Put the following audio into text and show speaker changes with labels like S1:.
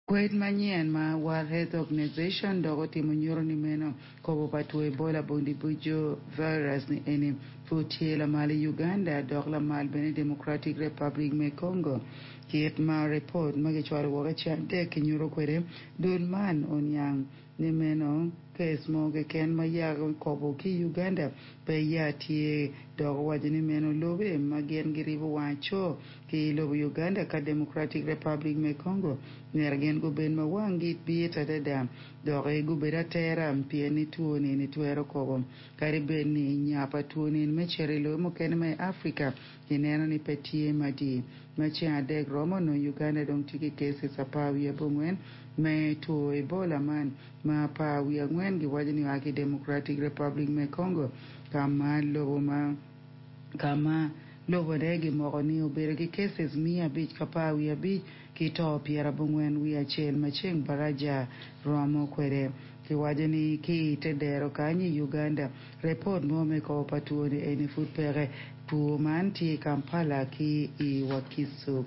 S1: Kwet manyien ma World Health Organization dogo timo nyoro ni meno kobo patu Ebola bondi bujo virus ni eni futiela mali Uganda dogla mal bene Democratic Republic me Congo kiet ma report magichwalo woga chande kinyoro kwere dun man onyang ni meno kes moge ken mayago kobo ki Uganda pe yatie dogo wajini meno lobe magien giribu wacho ki lobo Uganda ka Democratic Republic me Congo nergen go ben mawangi bieta dada dogo gubera tera mpieni tuoni ni tuero kobo karibeni nyapa tuoni mecherilo mo ken me Africa ineno ni petie madi machi adeg romo no Uganda dong tiki cases apawi abungwen me to Ebola man ma pawi angwen gi wajini waki Democratic Republic me Congo kama lobo degi moko ni obere gi cases 100 kapawi abich kito piera bungwen wi achiel macheng baraja romo kwere ki wajini ki tedero kanyi Uganda report mo ko patuoni eni futpere tuo man ti Kampala ki i Wakiso